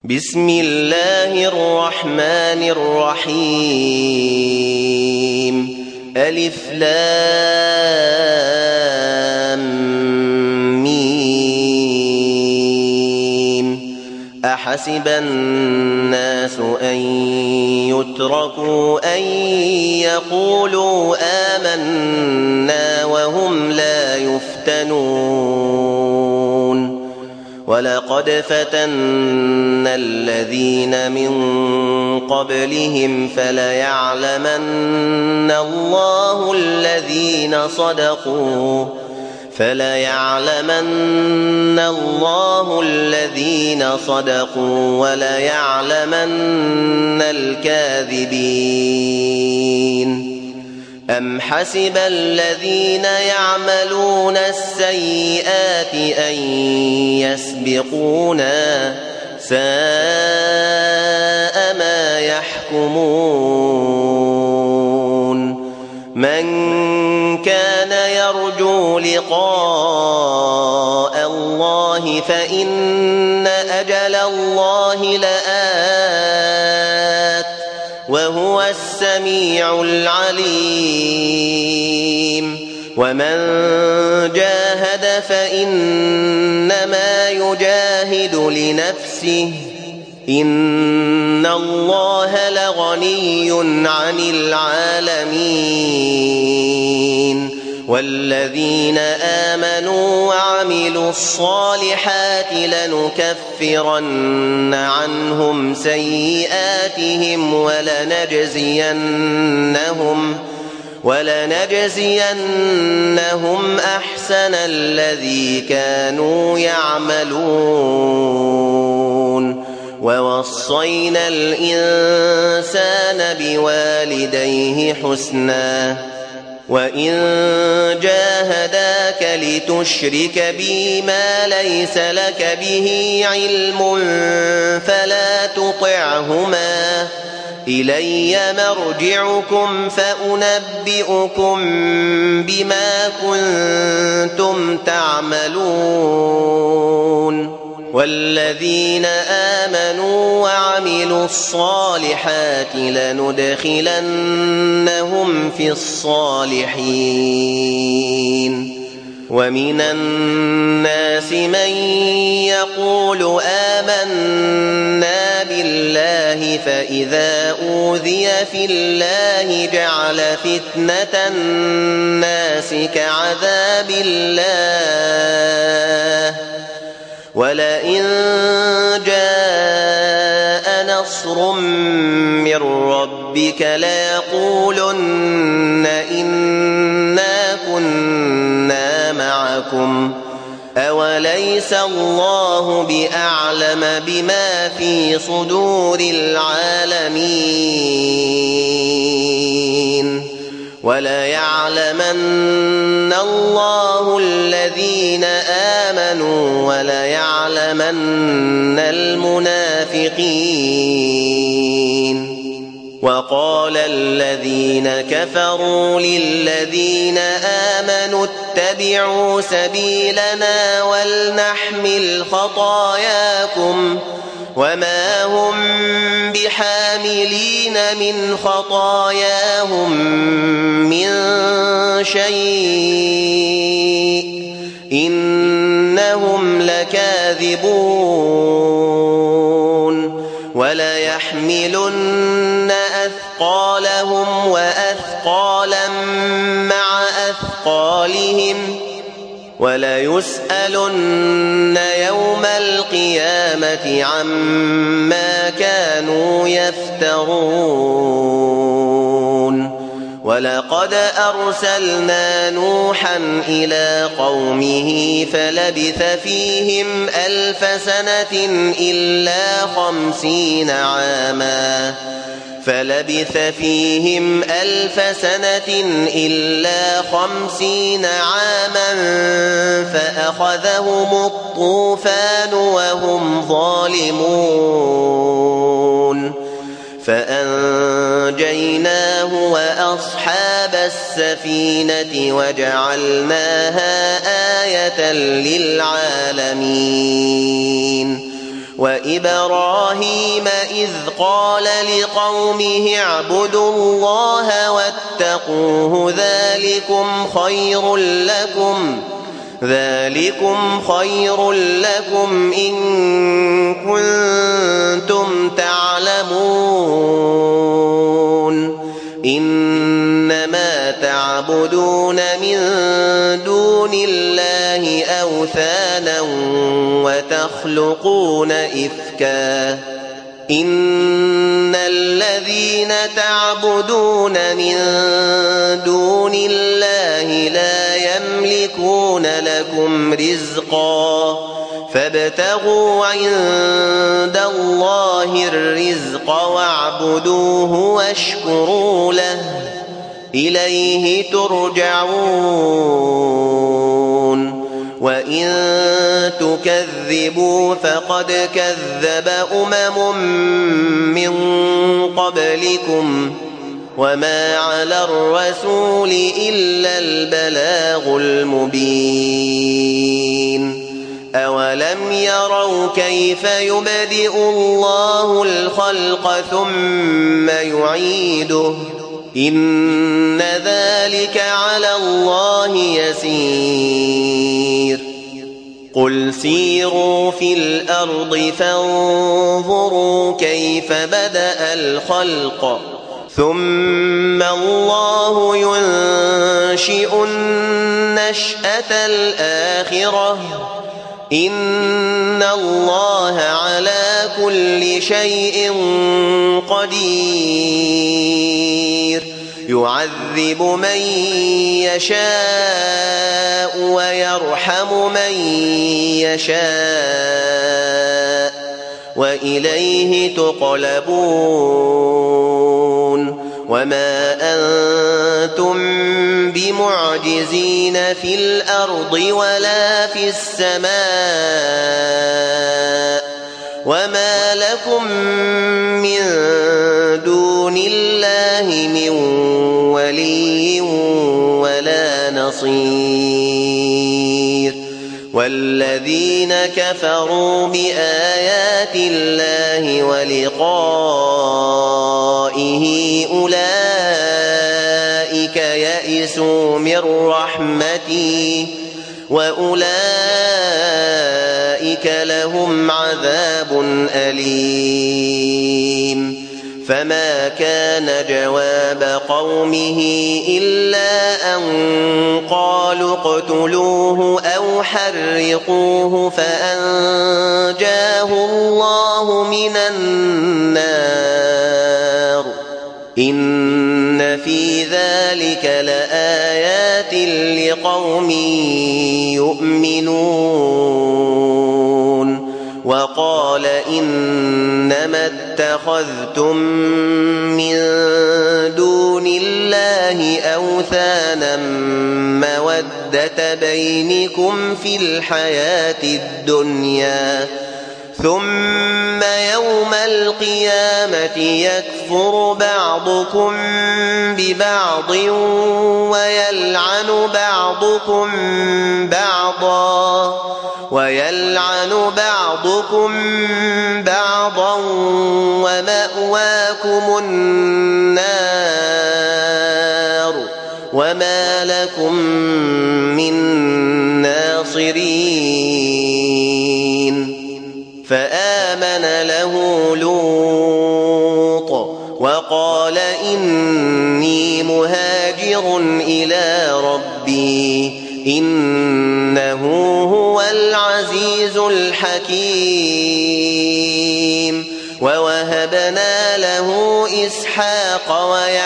بسم الله الرحمن الرحيم. ألف لام ميم. أحسب الناس أن يتركوا أن يقولوا آمنا وهم لا يفتنون. ولقد فتنا الذين من قبلهم فليعلمن الله الذين صدقوا وليعلمن الكاذبين. أم حسب الذين يعملون السيئات أن يسبقونا ساء ما يحكمون. من كان يرجو لقاء الله فإن أجل الله لآت وهو السميع العليم. ومن جاهد فإنما يجاهد لنفسه إن الله لغني عن العالمين. والذين آمنوا وعملوا الصالحات لنكفرن عنهم سيئاتهم ولنجزينهم أحسن الذي كانوا يعملون. ووصينا الإنسان بوالديه حسنا وإن جاهداك لتشرك بي ما ليس لك به علم فلا تطعهما إلي مرجعكم فأنبئكم بما كنتم تعملون. والذين آمنوا وعملوا الصالحات لندخلنهم في الصالحين. ومن الناس من يقول آمنا بالله فإذا أوذي في الله جعل فتنة الناس كعذاب الله ولئن جاء نصر من ربك ليقولن إنا كنا معكم أوليس الله بأعلم بما في صدور العالمين. وليعلمن الله الذين آمنوا وليعلمن المنافقين. وقال الذين كفروا للذين آمنوا اتبعوا سبيلنا ولنحمل خطاياكم وما هم بحاملين من خطاياهم من شيء إنهم لكاذبون. وليحملن أثقالهم وأثقالا مع أثقالهم وليسألن يوم القيامة عما كانوا يفترون. ولقد أرسلنا نوحا إلى قومه فلبث فيهم 1000 سنة إلا 50 عاما فأخذهم الطوفان وهم ظالمون فأنجيناه وأصحاب السفينة وجعلناها آية للعالمين وإبراهيم إذ قال لقومه اعبدوا الله واتقوه ذلكم خير لكم إن كنتم تعلمون إنما تعبدون من دون الله أوثانا وتخلقون إفكا إن الذين تعبدون من دون الله لا يملكون لكم رزقا فابتغوا عند الله الرزق واعبدوه واشكروا له إليه ترجعون وإن تكذبوا فقد كذب من قبلكم وما على الرسول إلا البلاغ المبين أولم يروا كيف يبدئ الله الخلق ثم يعيده إن ذلك على الله يسير قل سيروا في الأرض فانظروا كيف بدأ الخلق ثم الله ينشئ النشأة الآخرة إن الله على كل شيء قدير يعذب من يشاء ويرحم من يشاء وإليه تقلبون وما أنتم بمعجزين في الأرض ولا في السماء وما لكم من دون الله من ولي ولا نصير والذين كفروا بآيات الله ولقائه أولئك يئسوا من رحمتي وأولئك لهم عذاب أليم فما كان جواب قومه إلا أن قالوا اقتلوه أو حرقوه فأنجاه الله من النار إن في ذلك لآيات لقوم يؤمنون وقال إنما اتخذتم من دون الله أوثانا مودة بينكم في الحياة الدنيا ثم يوم القيامة يكفر بعضكم ببعض ويلعن بعضكم بعضا ومأواكم النار وما لكم من ناصرين فآمن له لوط وقال إني مهاجر إلى ربي إنه هو العزيز الحكيم ووهبنا له إسحاق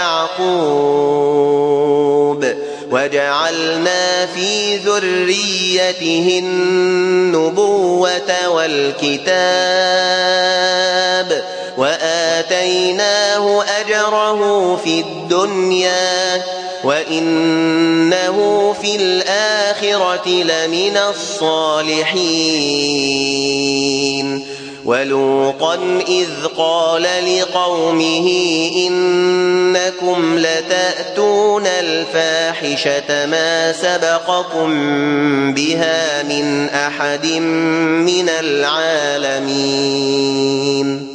ويعقوب وجعلنا في ذريته النبوة والكتاب وآتيناه أجره في الدنيا وإنه في الآخرة لمن الصالحين ولوطا إذ قال لقومه إنكم لتأتون الفاحشة ما سبقكم بها من أحد من العالمين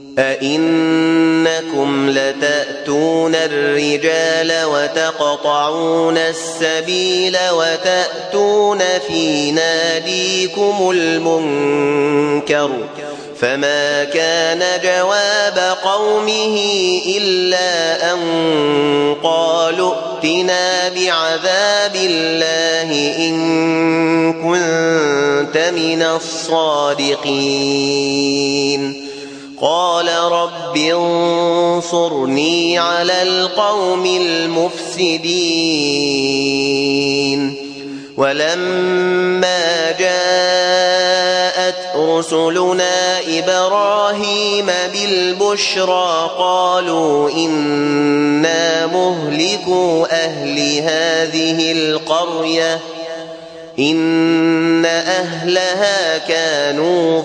أئنكم لتأتون الرجال وتقطعون السبيل وتأتون في ناديكم المنكر فما كان جواب قومه إلا أن قالوا ائتنا بعذاب الله إن كنت من الصادقين قال رب انصرني على القوم المفسدين ولما جاءت رسلنا إبراهيم بالبشرى قالوا إنا مهلكو أهل هذه القرية إن أهلها كانوا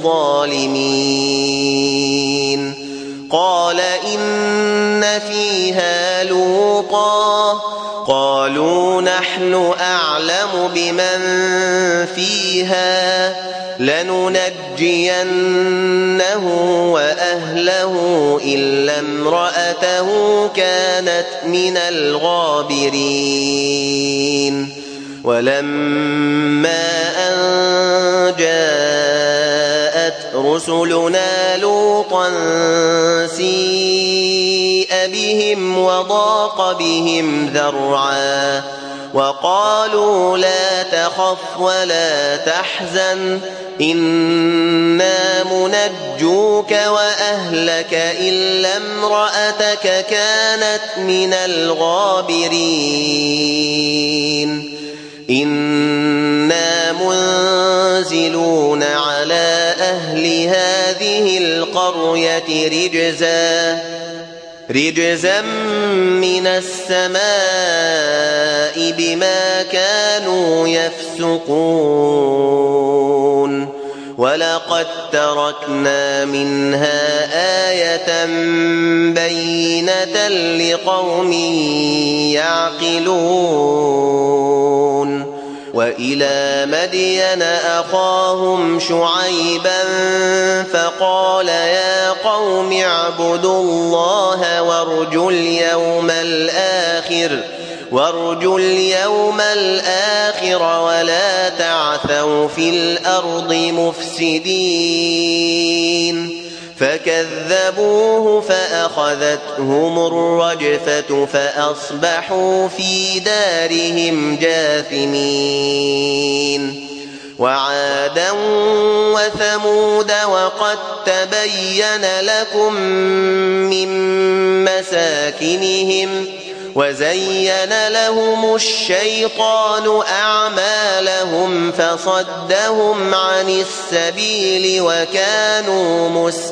ظالمين قال إن فيها لوطا قالوا نحن أعلم بمن فيها لننجينه وأهله إلا امرأته كانت من الغابرين ولما أن جاءت رسلنا لوطا سيء بهم وضاق بهم ذرعا وقالوا لا تخف ولا تحزن إنا منجوك وأهلك إلا امرأتك كانت من الغابرين إنا منزلون على أهل هذه القرية رجزا من السماء بما كانوا يفسقون ولقد تركنا منها آية بينة لقوم يعقلون وإلى مدين أخاهم شعيبا فقال يا قوم اعبدوا الله وارجوا اليوم الآخر ولا تعثوا في الأرض مفسدين فكذبوه فأخذتهم الرجفة فأصبحوا في دارهم جاثمين وعادا وثمود وقد تبين لكم من مساكنهم وزين لهم الشيطان أعمالهم فصدهم عن السبيل وكانوا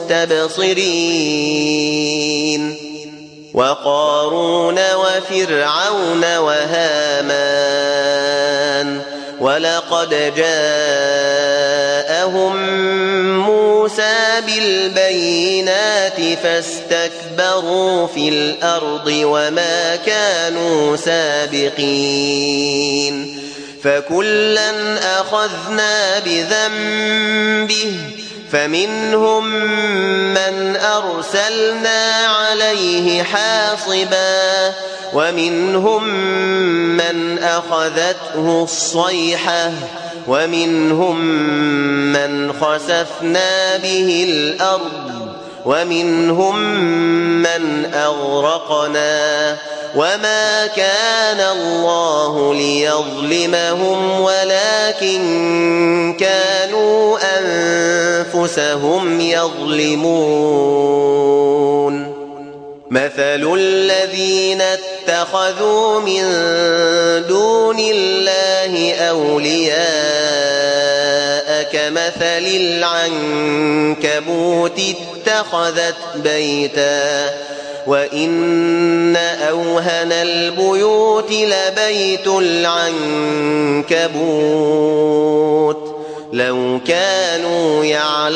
مستبصرين وقارون وفرعون وهامان ولقد جاءهم موسى بالبينات فاستكبروا في الأرض وما كانوا سابقين فكلا أخذنا بذنبه فمنهم من أرسلنا عليه حاصبا ومنهم من أخذته الصيحة ومنهم من خسفنا به الأرض ومنهم من أغرقنا وما كان الله ليظلمهم ولكن كانوا أنفسهم يظلمون مثل الذين اتخذوا من دون الله أولياء كمثل العنكبوت اتخذت بيتا وإن أوهن البيوت لبيت العنكبوت لو كانوا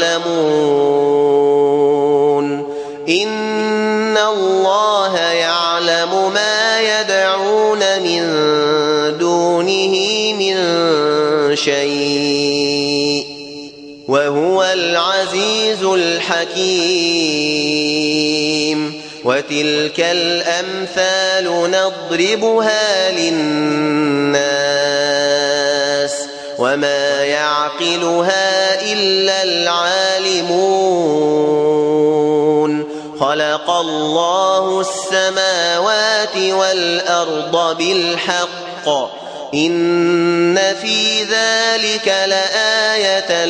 يعلمون. إن الله يعلم ما يدعون من دونه من شيء وهو العزيز الحكيم. وتلك الأمثال نضربها للناس وما يعقلها إلا العالمون. خلق الله السماوات والأرض بالحق إن في ذلك لآية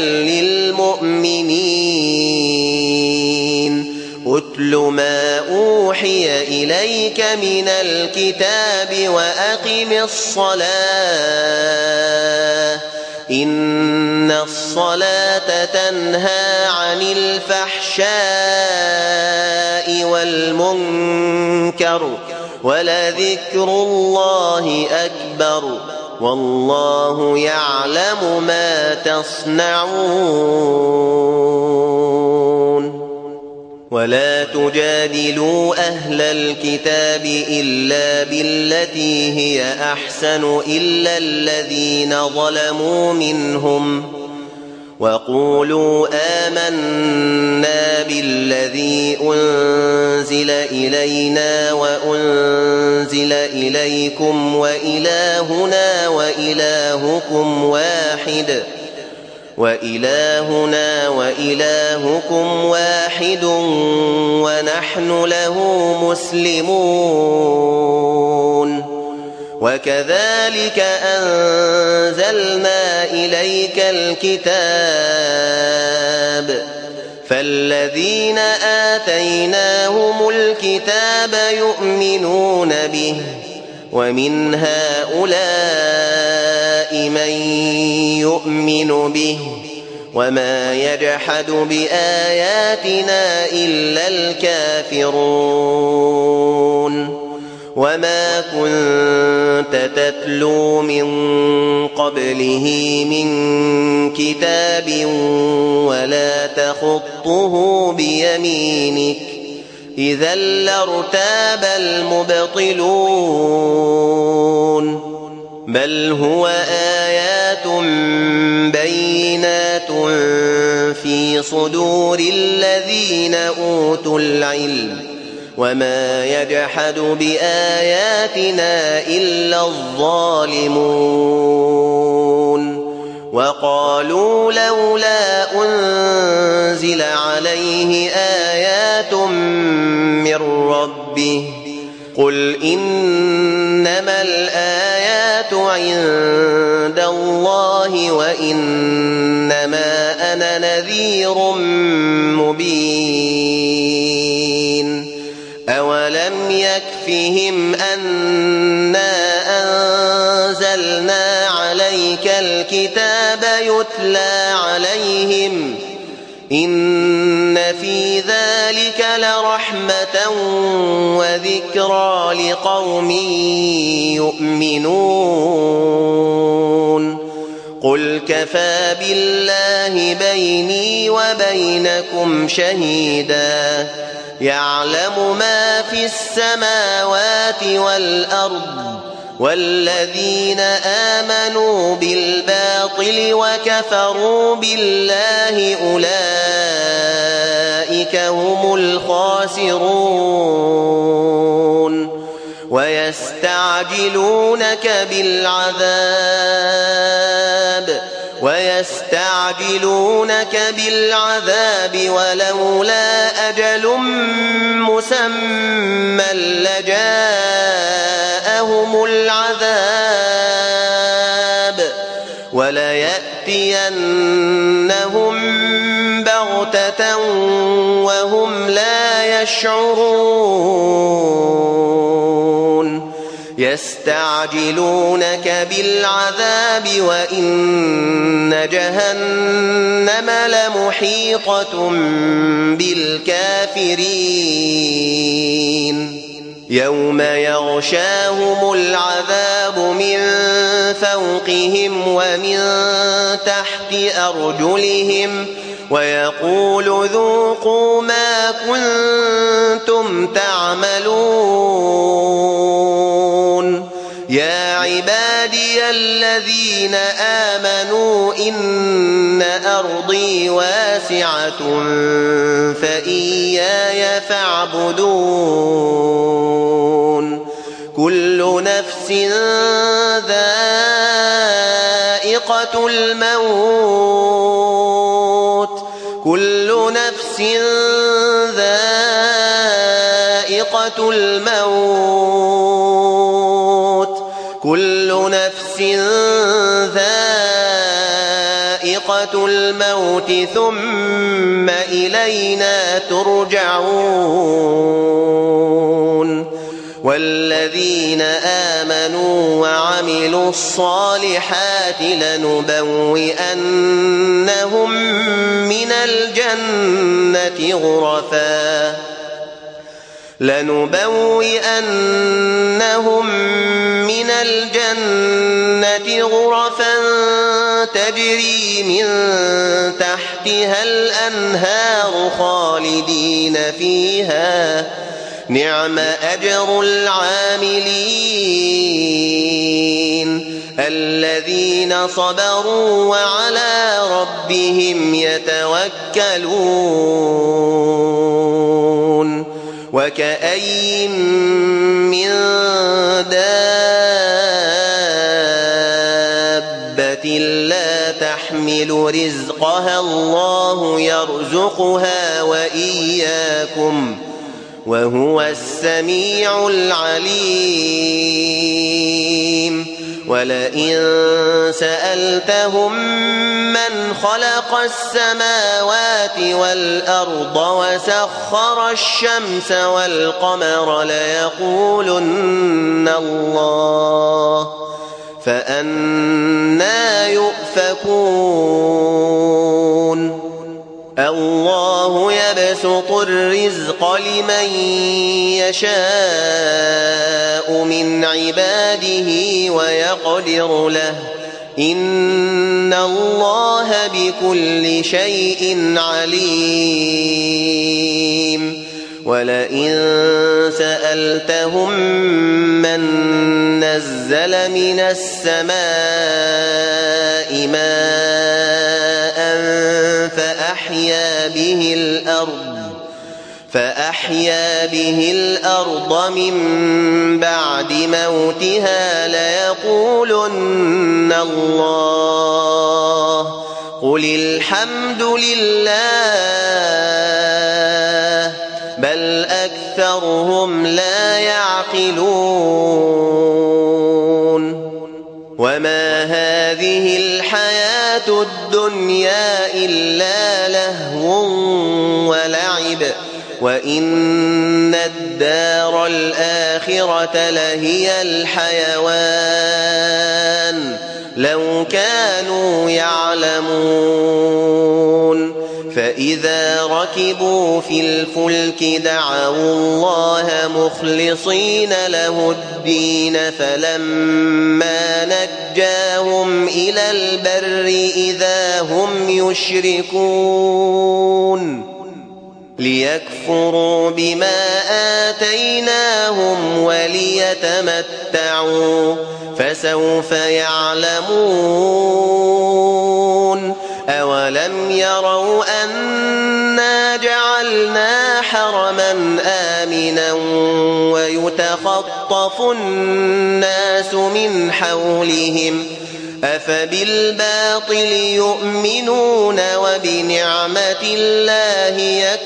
للمؤمنين. أتل ما أوحي إليك من الكتاب وأقم الصلاة إن الصلاة تنهى عن الفحشاء والمنكر ولذكر الله أكبر والله يعلم ما تصنعون. ولا تجادلوا أهل الكتاب إلا بالتي هي أحسن إلا الذين ظلموا منهم وقولوا آمنا بالذي أنزل إلينا وأنزل إليكم وإلهنا وإلهكم واحد ونحن له مسلمون. وكذلك أنزلنا إليك الكتاب فالذين آتيناهم الكتاب يؤمنون به ومن هؤلاء من يؤمن به وما يجحد بآياتنا إلا الكافرون. وما كنت تتلو من قبله من كتاب ولا تخطه بيمينك إذا لارتاب المبطلون. بل هو آيات بينات في صدور الذين أوتوا العلم وما يجحد بآياتنا إلا الظالمون. وقالوا لولا أنزل عليه آيات من ربه قل إنما الآيات عند الله وإنما أنا نذير مبين. أولم يكفهم أنا أنزلنا عليك الكتاب يتلى عليهم إن في ذلك لرحمة وذكرى لقوم يؤمنون. قل كفى بالله بيني وبينكم شهيدا يعلم ما في السماوات والأرض والذين آمنوا بالباطل وكفروا بالله أولئك هم الخاسرون. ويستعجلونك بالعذاب ولولا أجل مسمى لجاءهم العذاب وليأتينهم بغتة وهم لا يشعرون. يستعجلونك بالعذاب وإن جهنم لمحيطة بالكافرين. يوم يغشاهم العذاب من فوقهم ومن تحت أرجلهم ويقول ذوقوا ما كنتم تعملون يا عبادي الذين آمنوا إن أرضي واسعة فإياي فاعبدون كل نفس ذائقة الموت كل نفس ذائقة الموت كل نفس ذائقة الموت ثم إلينا ترجعون والذين آمنوا وعملوا الصالحات لنبوئنهم من الجنة غرفا تجري من تحتها الأنهار خالدين فيها نعم أجر العاملين الذين صبروا وعلى ربهم يتوكلون وكأين من دابة لا تحمل رزقها الله يرزقها وإياكم وهو السميع العليم ولئن سألتهم من خلق السماوات والأرض وسخر الشمس والقمر ليقولن الله فأنى يؤفكون الله يبسط الرزق لمن يشاء من عباده ويقدر له إن الله بكل شيء عليم ولئن سألتهم من نزل من السماء ماء فأحيا به الأرض من بعد موتها ليقولن الله قل الحمد لله بل أكثرهم لا يعقلون وما هذه الحياة الدنيا إلا لهو ولعب وإن الدار الآخرة لهي الحيوان لو كانوا يعلمون فإذا ركبوا في الفلك دعوا الله مخلصين له الدين فلما نجاهم إلى البر إذا هم يشركون ليكفروا بما آتيناهم وليتمتعوا فسوف يعلمون أولم يروا أنا جعلنا حرما آمنا ويتخطف الناس من حولهم أفبالباطل يؤمنون وبنعمة الله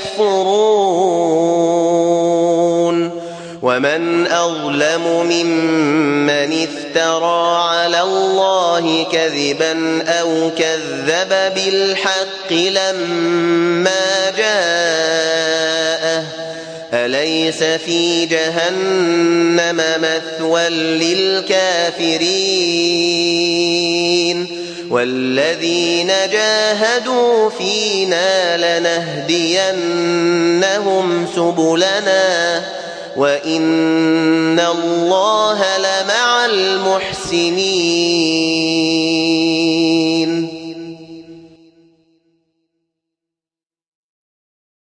يكفرون ومن أظلم ممن افترى على الله كذبا أو كذب بالحق لما جاءه أليس في جهنم مثوى للكافرين والذين جاهدوا فينا لنهدينهم سبلنا وإن الله لمع المحسنين.